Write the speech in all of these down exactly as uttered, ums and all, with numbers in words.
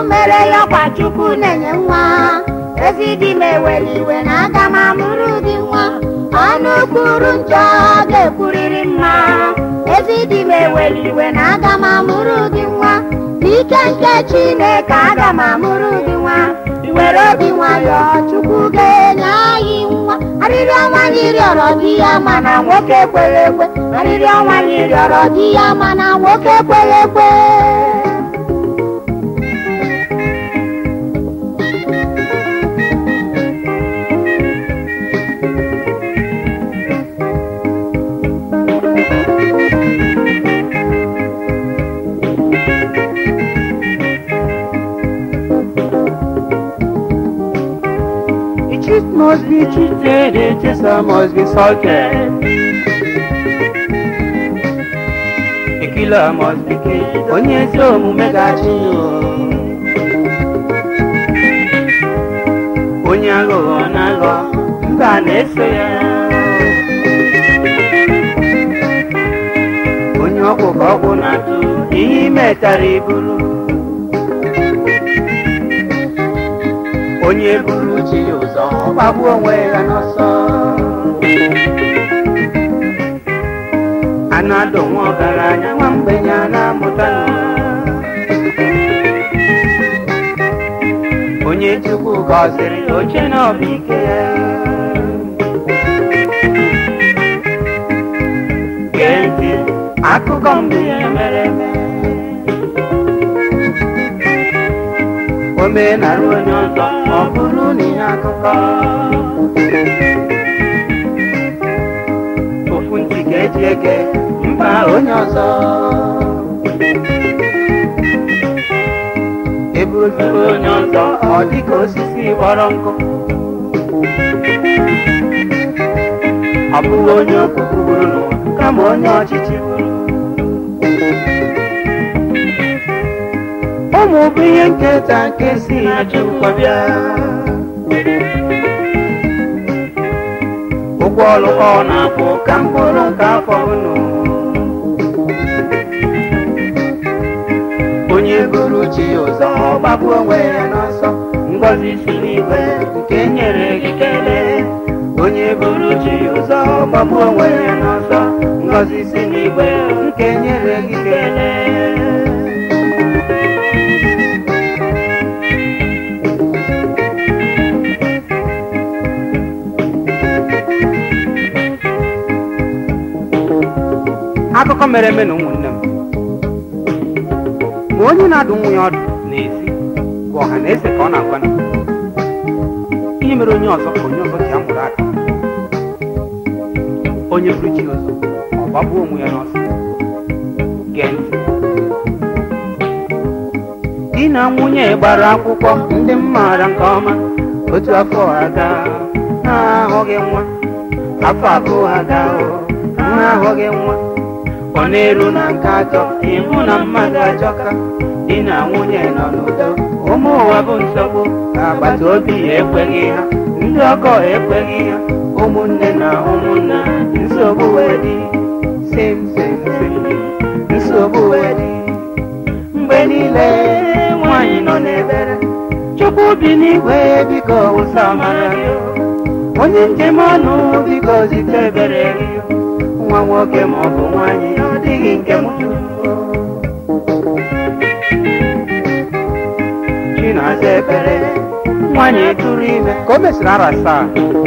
mere ya kwa Chukwu na-enye nwa ezi di m eweli iwe na aga m amụrụ gị nwa ọnụ kwuru njọ ga-ekwurịrị mma ezi di m eweli iwe na aga m amụrụ gị nwa n'ike nke Chineke aga m amụrụ gị nwa were obi nwayọ Chukwu ga-enye anyị nwa arịrị ọnwa anyị rịọrọ di ya mana nwoke kwere ekwe arịrị ọnwa anyị rịọrọ di ya mana nwoke kwere ekwe. Cheat must be cheated, a chaser must be salted. A killer must be killed. Onye ezi omume ga-achị onye aghụghọ na-aghọ mba na-eso ya onye ọgwụ ka ọgwụ na-atụ ihe metara iburu onye buru chi ụzọ ọgbagbu onwe ya n'ọsọ a na-adọ nwa ọgaranya nwa mgbenye a na-amụta onye Chukwu gọziri oche na ọ bụ ike ya gee ntị akụkọ mgbe ya mere eme omenala onye ọzọ ọ bụrụ na ihe akụkọ ofu ntị ga-eji ege mba onye ọzọ eburuziri onye ọzọ ọ dịka osisi kpọrọ nkụ ọ bụghị onye okpukpu gburu n'ụwa kama onye ọchịchị gburu ụmụ bụ ihe nketa nke si na Chukwu bịa ụgwọ ọrụ ọ na-akwụ ka mkpụrụ nke afọ unu onye buru chi ụzọ ọgbapụ onwe ya n'ọsọ ngọzi si n'igwe nke nyere gị kelee onye buru chi ụzọ ọgbapụ onwe ya n'ọsọ ngọzi si n'igwe nke nyere gị kelee. Akụkọ mere eme na ụmụnne m ma onye na-adụ nwunye ọdụ n'ezi ka ọha na eze ka ọ na-agwa na ihe mere onye ọzọ ka onye ọzọ ji amụrụ aka onye buru chi ụzọ ọ gbagbuo onwe ya n'ọsọ gee ntị di na nwunye gbara akwụkwọ ndị m maara nke ọma otu afọ aga ha ahụghị nwa afọ abụọ aga ha ahụghị nwa ọ na-eru na nke atọ ịhụ na mmadụ ajọka di na nwunye nọ n'udo ụmụ ụwa bụ nsogbu agbata obi ekweghị ha ndị ọkọ ekweghị ha ụmụnne na ụmụnna nsogbu wee dị sim sim sim nsogbu wee dị mgbe niile nwaanyị nọ n'ebere Chukwu bi n'igwe biko wụsa amara gị onye njem ọnụ biko zite ebere gị nwa nwoke ma ọ bụ nwaanyị ọ dịghị nke m Chinaza ekpere nwaanyị tụrụ ime ka o mesịrị ara asaa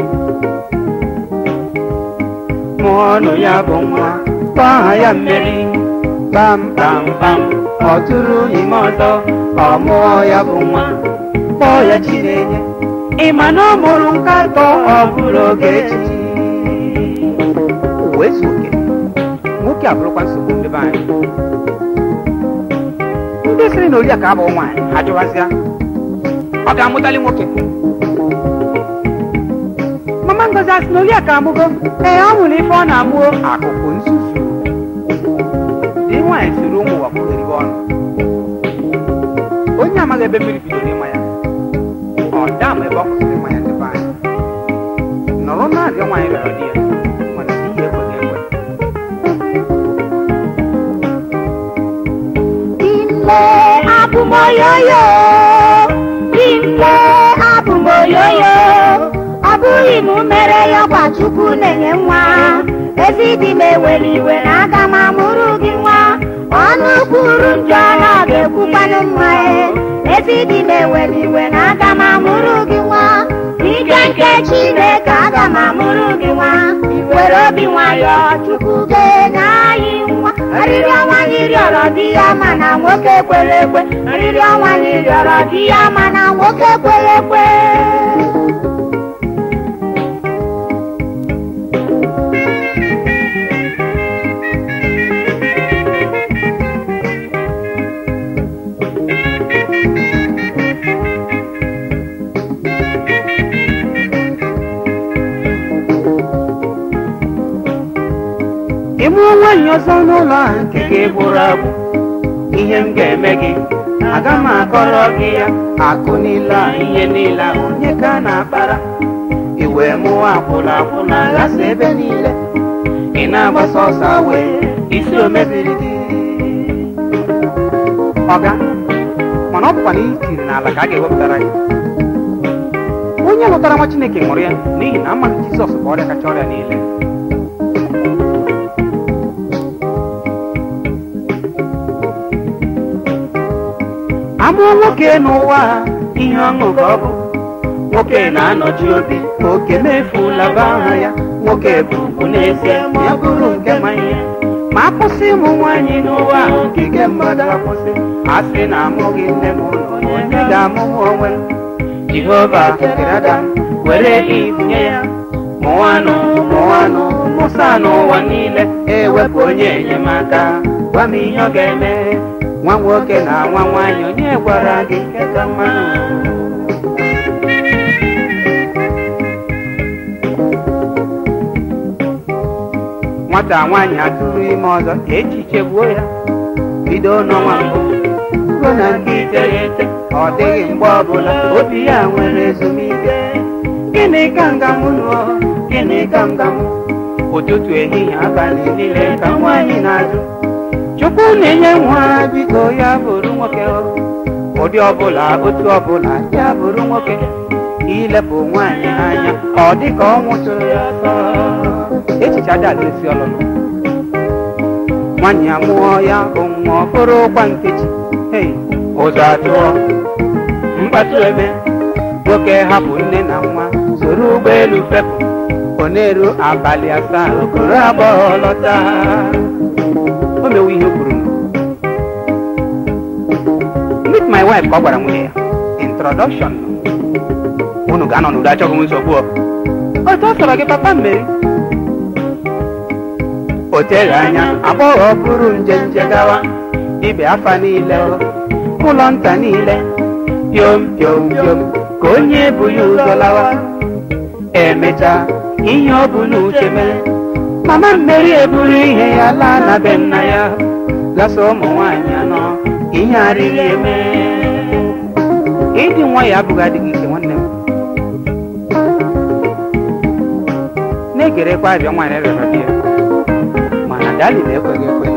mụọ ọnụ ya bụ nwa kpọọ aha ya mmeri bam bam bam ọ tụrụ ime ọzọ ọ mụọ ya bụ nwa kpọọ ya Chinenye ịma na ọ mụrụ nke atọ ọ bụrụ oge echichi wee zuo oke nwoke abụrụkwa nsogbu ndị be anyị ndị sịrị na Oriakụ abụ nwaanyị ha jụwazịa ọ ga-amụtali nwoke Mama Ngozi asị na Oriakụ amụgo ee ọ nwụrụ ife ọ na-amụo akụkụ nzuzu dị nwaanyị siri ụmụ ụwa kwụgherịbe ọnụ onye amaghị ebe mmiri bidoro ịma ya ọ daa ma ebe ọ kwụsịrị ịma ya ndị be anyị nọrọ na-arịọ nwaanyị rịọrọ di ya mana ihe ekweghị ekwe Ile abụ abụ m oyoyo dimle abụ m oyoyo ọ bụghị m mere ya ọkwa Chukwu na-enye nwa ezi di m eweli iwe na aga m amụrụ gị nwa ọnụ kwuru njọ na ọ ga-ekwukwanụ mma ezi di m eweli iwe na aga m amụrụ gị nwa ike nke Chineke aga m amụrụ gị nwa were obi nwayọ Chukwu ga-enye anyị nwa arịrị ọnwa anyị rịọrọ di ya mana nwoke kwere ekwe arịrị ọnwa anyị rịọrọ di ya mana nwoke kwere ekwe ịmụ nwaanyị ọzọ n'ụlọ a nke gị bụrụ abụ ihe m ga-eme gị aga m akọrọ gị ya akụ niile a ihe niile a onye ka a na-akpara iwe mụwa akwụla akwụla gasa ebe niile ị na-agbasa ọsọ wee isi omebiri gị ọga mana ọ bụkwa na itiri n'ala ka a ga-ewepụtara gị onye lụtara nwa Chineke nwụrụ ya n'ihi na amaghị Jizọs bụ ọrịa kacha ọrịa niile amụọ nwoke n'ụwa ihe ọṅụ ka ọ bụ nwoke na-anọchi obi oke mefulaba aha ya nwoke bụ ugwu n'ezie ya bụrụ nke ma ihe ma akwụsị ụmụ nwaanyị n'ụwa okike mmadụ akwụsị a sị na amụghị nne m ụlọ onye ga-amụmụ onwe Jehova kere Adam were ibunye ya mụwanụ mụwanụ mụsa n'ụwa niile ewepụ onye enyemaka gwa m ihe ọ ga-eme nwa nwoke na nwa nwaanyị onye gwara gị nke ka mmanụ nwata nwaanyị atụrụ ime ọzọ ka echiche gbuo ya bido n'ọnwa mbụ ruo na nke iteghete ọ dịghị mgbe ọbụla obi ya nwere ezumike gịnị ka ngamụ nụọ gịnị ka ngamụ ụtụtụ ehihie abalị niile ka nwaanyị na-ajụ Chukwu na-enye nwa biko ya bụrụ nwoke ụdị ọbụla otu ọbụla ya bụrụ nwoke ilepụ nwaanyị anya ọ dị ka ọ nwụtụrụ ya echiche aja esi ọlụlụ nwaanyị amụọ ya bụ nwa ọ bụrụ ụkwa nkechi hei ụzọ atụọ mkpatụ eme nwoke hapụ nne na nwa soro ụgbọelu fepụ ọ na-eru abalị asaa okoro agbọghọ lọta o mewu ihe kwuru meet my wife ka ọ gwara nwunye ya introduction unu ga-anọ n'udo achọghị m nsogbu otu ọ sọrọ gị papa mmeri o teghị anya agbọghọ bụrụ nje nje gawa ibe afa niile ụlọ nta niile piom piom piom ka onye bụ ya ụzọ lawa emechaa ihe ọ bụ n'uche mere mama mmeri eburu ihe ya laa na be nna ya lasa ụmụ nwaanyị anọ ihe arịrị eme ịdị nwa ya abụghị adịghị ike nwanne m na-egerekwa abịa nwaanyị rịọrọ di ya mana dali na-ekweghị ekwe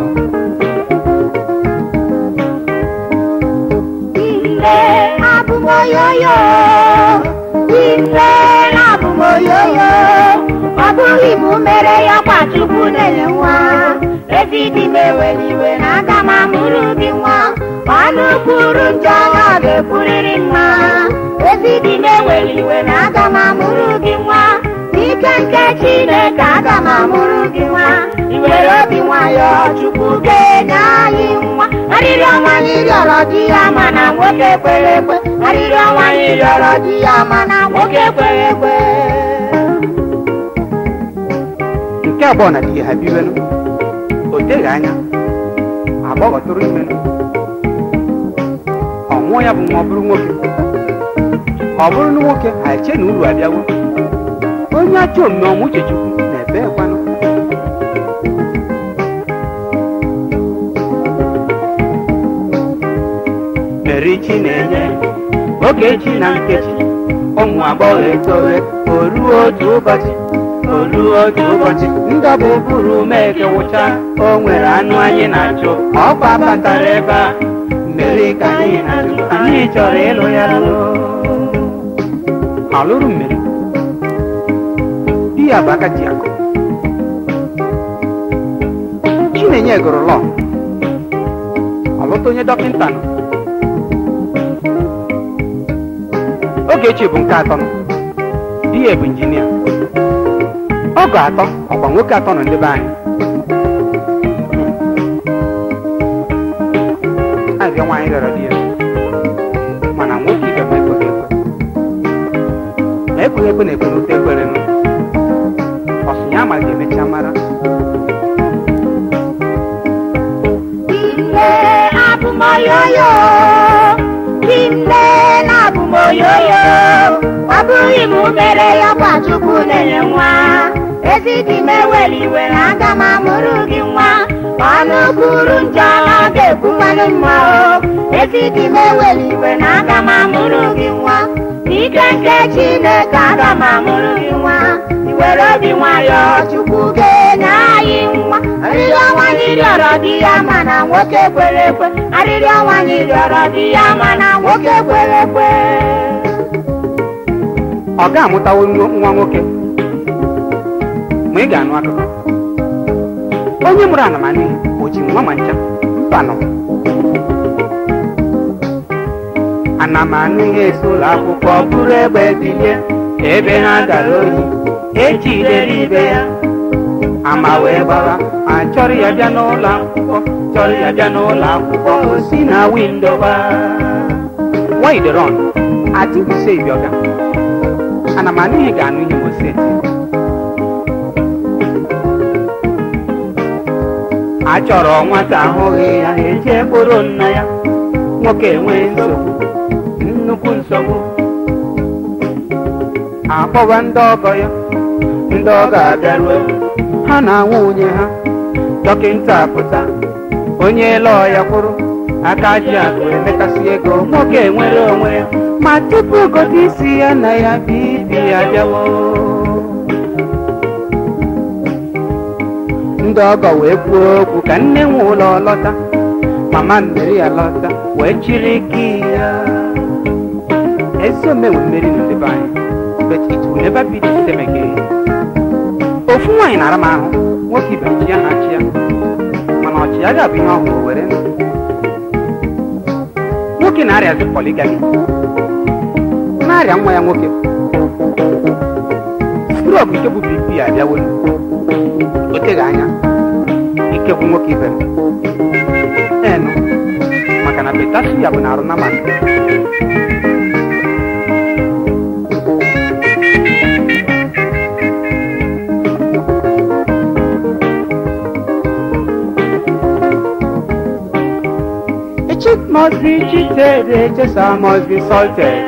Ile abụ m oyoyo ile abụ m oyoyo ọ bụghị m mere ya ọkwa Chukwu na-enye nwa ezi di m eweli iwe na aga m amụrụ gị nwa ọnụ kwuru njọ na ọ ga-ekwurịrị mma ezi di m eweli iwe na aga m amụrụ gị nwa ike nke Chineke aga m amụrụ gị nwa iwere obi nwayọ Chukwu ga-enye anyị nwa arịrị ọnwa anyị rịọrọ di ya mana nwoke kwere ekwe arịrị ọnwa anyị rịọrọ di ya mana nwoke kwere ekwe nke abụọ na di ya ha biwenụ o teghị anya agbọghọ tụrụ imenụ ọ mụọ ya bụ nwa ọ bụrụ nwoke ọ bụrụ na nwoke ha eche na uru abịawo onye achọ omume ọmụ uche Chukwu na-ebe ekwanụ Meri chi na-enye Ogechi na Nkechi ụmụ agbọghọ etowe o ruo otu ụbọchị o ruo otu ụbọchị ndọbụ buru mee kewụcha o nwere anụ anyị na-achụ ọkwa batara ebe a mmiri ka anyị na-ajụ, anyị chọrọ ịlụ ya lụ. Alụrụ mmiri di ya bụ Akajiakụ. Chinenye gụrụ lọọ, ọlụta onye dọkịnta nọ. Ogechi bụ nke atọ nọ, di ya bụ injinia. Ọgụ atọ ọkwa nwoke atọ nọ ndị be anyị. Azị nwaanyị rịọrọ di ya, mana nwoke ibe m ekweghị ekwe. Ma ekweghị ekwe na-ekwe n'ute ekwere nụ. Ọsụ ya amaghị emecha mara. Dimle abụmoyoyo, dimle na abụmoyoyo, ọ bụghị m mere ya kwa Chukwu na-enye nwa. Ezi di m eweli iwe na aga m amụrụ gị nwa. Ọnụ kwuru njọ na ọ ga-ekwukwanụ mma o. Ezi di m eweli iwe na aga m amụrụ gị nwa. N'ike nke Chineke aga m amụrụ gị nwa. Iwere obi nwayọ, Chukwu ga-enye anyị nwa. Arịrịọ nwanyị rịọrọ di ya mana nwoke kwere ekwe. Arịrịọ nwanyị rịọrọ di ya mana nwoke kwere ekwe. Ọ ga-amụtawo nwa nwoke ma ị ga-anụ akụkọ. Onye mụrụ anamani o ji nwa ma ncha mpanụ. Anamani ga-eso ụlọ akwụkwọ bụrụ egbe bilie ebe ha gara oyi, ejidere ibe ya ama wee gbara. A chọrọ ya bịa n'ụlọ akwụkwọ, chọrọ ya bịa n'ụlọ akwụkwọ, o si na windo gbaa. Why the run? I think we say bịọga. Anamani ga-anụ ihe moseti. A chọrọ nwata ahụghị ya eje kpụrụ nna ya. Nwoke enwee nsogbu, nnukwu nsogbu. Akpọba ndị ọgọ ya, ndị ọgọ abịaruo, ha na nwunye ha. Dọkịnta apụta, onye lọọ ya kwụrụ. Akajiakụ emekasị ego, nwoke enwere onwe ya. Ma tupu gote isi ya na ya bibi ya bịawo. Ndị ọgọ wee kwuo okwu ka nne nwe ụlọ lọta. Mama mmeri ya lọta wee chiri gị ya. Ezi omenwe mmeri n'ụdị be anyị, but it will never be the same again. Ofu nwaanyị na-ara m ahụ, nwoke ibe chi ya na chi ya, mana ọchị ya ga-abụ ihe ọhụrụ were. Nwoke na-arịazi poligami, na-arịa nwa ya nwoke. Stroke nke bụ B P abịawolu. O teghị anya ike bụ nwoke ibe m. Enu maka na betasu ya bụ na arụ na mmadụ. A chick must be cheated, a chaser must be salted.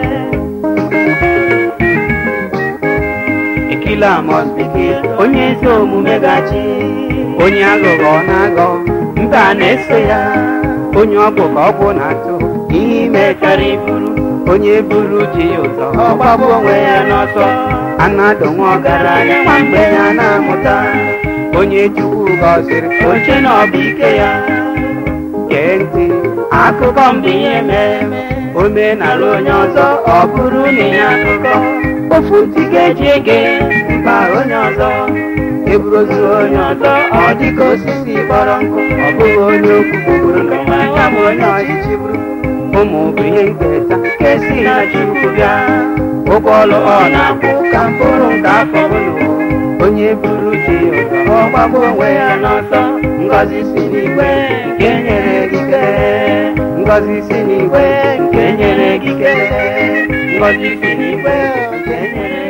A killer must be killed. Onye ezi omume gachi, onye aghụghọ ọ na-aghọ, mba na-eso ya. Onye ọbụ ka ọ bụ na-atụ ihe ime karị buru. Onye buru ji ya ụzọ, ọ gbagbu onwe ya n'ọsọ. A na-adọ nwa ọgaranya nwa mgbenye a na-amụta. Onye Chukwu gọziri oche na ọ bụ ike ya. Gee ntị, akụkọ mbụ ihe mere omenala onye ọzọ, ọ bụrụ na ihe akụkọ. Ofu ntị ga-eji ege mba onye ọzọ. Eburu ozu onye ọzọ, ọ dịka osisi kpọrọ nkụ. Ọ bụghị onye okwu gbugburu n'ụwa ya ma onye ọchịchị bụrụ. Ụmụ bụ ihe nketa ka esi na Chukwu bịa. Ụgwọ ọlụ ọ na-akwụ ka mkpụrụ nke afọ bụlụ. Onye buru ji ụzọ, ọ gbagbu onwe ya n'ọsọ. Ngọzi si n'igwe nke nyere gị kere. Ngọzi si n'igwe nke nyere gị kere. Ngọzi si n'igwe nke nyere